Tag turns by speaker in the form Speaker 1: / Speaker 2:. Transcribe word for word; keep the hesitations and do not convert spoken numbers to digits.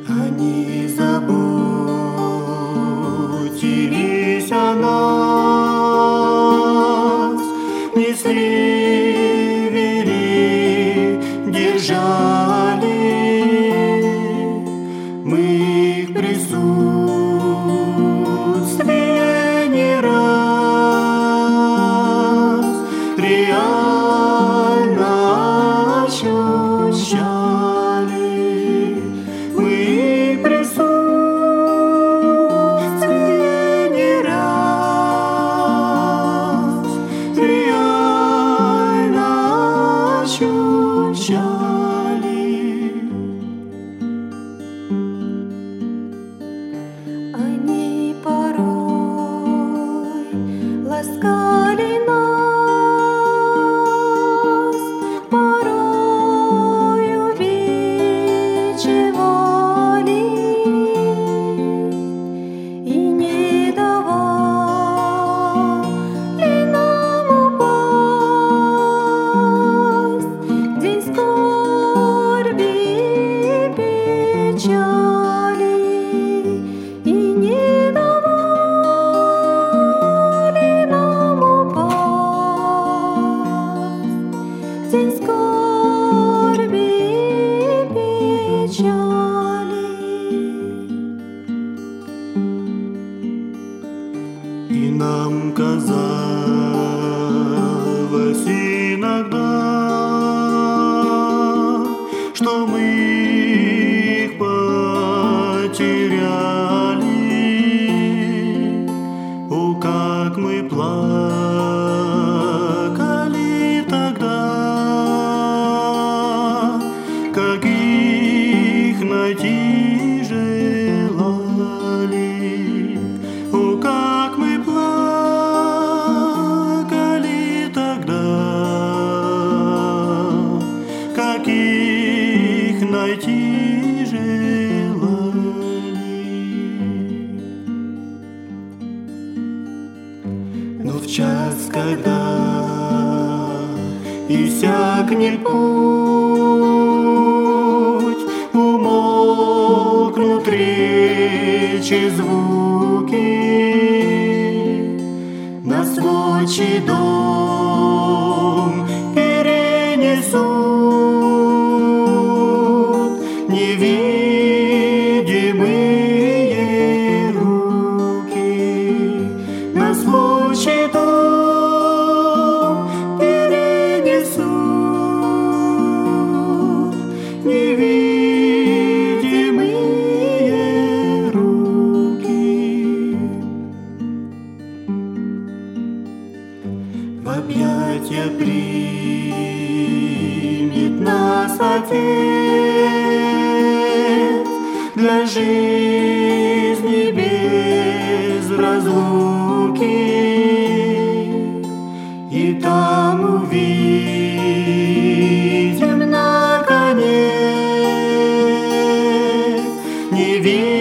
Speaker 1: Они заботились о нас, несли, вели, держали. Мы их присутствие не раз реально ощущали. Мы их присутствие не раз реально ощущали.
Speaker 2: Они порой ласкали нас, порой увещевали и не давали нам упасть в день скорби и печали. День скорби и печали.
Speaker 1: И нам казалось иногда, что мы их потеряли. О, как мы плакали тогда, как их найти желали. О, как мы плакали тогда, как их найти желали. Но в час, когда иссякнет путь, умолкнут речи, звуки, нас в отчий дом перенесут невидимые руки. Нас в отчий дом перенесут невидимые руки. В объятья примет нас Отец для жизни без разлуки. И там увидим наконец невидимый